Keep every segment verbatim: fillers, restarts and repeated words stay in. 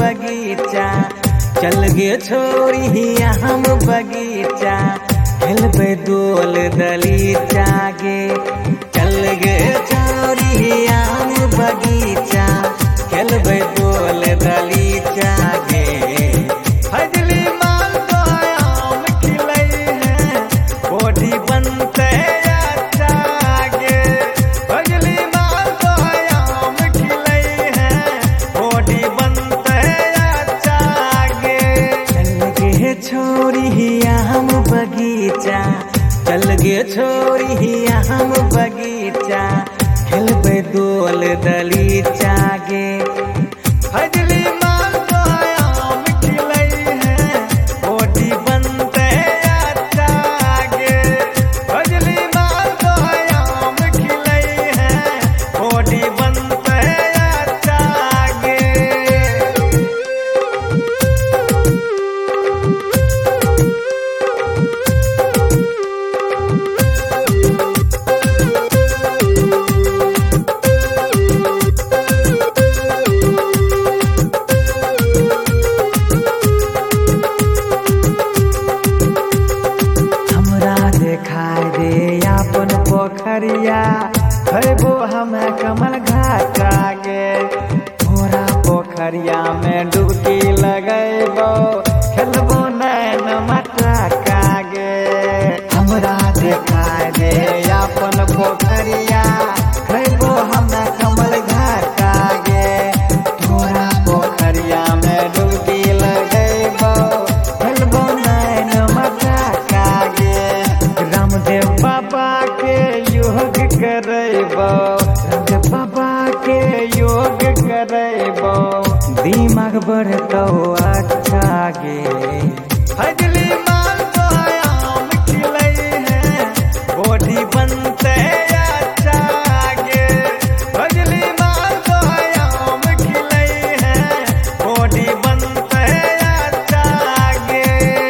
बगीचा चल गे छोरी हम बगीचा खेलबे दोल दलीचा गे चल गे छोरी हम बगीचा खेलबे दोल दलीचा गे फजली माल तो आम खिलै है कोठी बनते अच्छा गे फजली माल तो आम खिलै है कोठी बनते अच्छा गे चल गे छोरी हम बगीचा चल गे छोरी हम बगीचा खेलबे दोल दलीचा गे फजली माल तो आम खिलै है कोठी बनते अच्छा गे फजली माल तो आम खिलै है कोठी बनते अच्छा गे। देखाय दे अपन पोखरिया खैबो हमें कमल घाटा गे थोड़ा पोखरिया में डुबकी लगैबो खेलबो नैन मटका गे हमरा देखाय दे अपन पोखरिया खैबो हमें कमल घाटा गे थोड़ा पोखरिया में डुबकी लगैबो खेलबो नैन मटका गे रामदेव बाबा के योग करैबो रामदेव बाबा के योग करैबो दिमाग बढ़तौ अच्छा गे फजली माल तो आम खिलै है कोठी बनते अच्छा गे फजली माल तो आम खिलै है कोठी बनते अच्छा गे।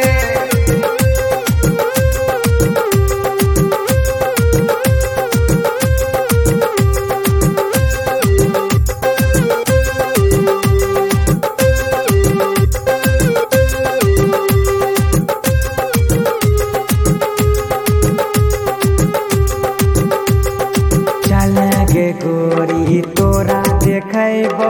गे गोरी तोरा देखैबो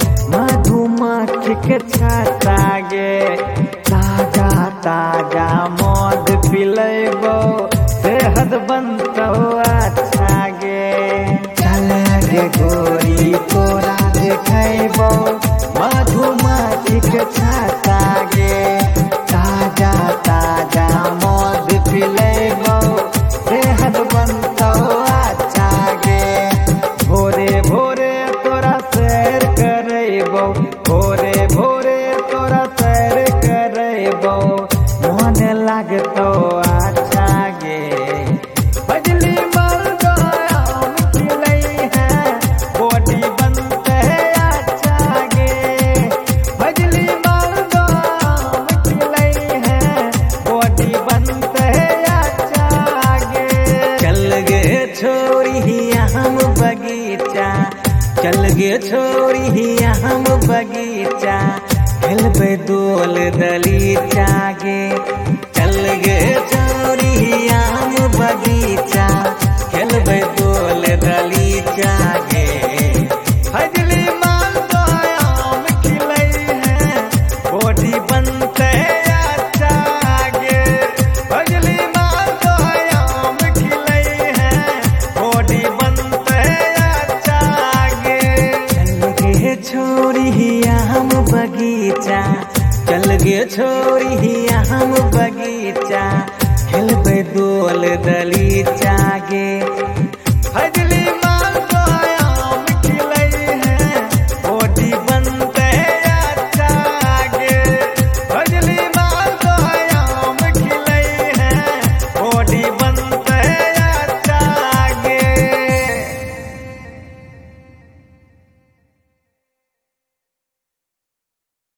मधुमक्खी के छत्ता गे ताजा ताजा मध पिलैबो सेहत बनतौ अच्छा गे चल गे गोरी तोरा देखैबो मधुमक्खी के छत्ता गे ताजा ताजा मध पिलैबो सेहत बनतौ अच्छा गे भोरे भोरे तोरा सैर करैबो भोरे भोरे तोरा सैर करैबो मन लागतौ अच्छा गे फजली माल तो आम खिलै है कोठी बनते अच्छा गे फजली माल तो आम खिलै है कोठी बनते अच्छा गे चल गे छोरी हम बगीचा चल गे छोरी हम बगीचा खेलबे दोल दलीचा गे चल गे छोरी हम बगीचा खेलबे दोल दलीचा गे फजली माल तो आम खिलै है कोठी बनते अच्छा गे फजली माल तो आम खिलै है कोठी बनते अच्छा गे चल गे छोरी हम बगीचा चल गे छोरी हम बगीचा खेलबे दोल दलीचा गे फजली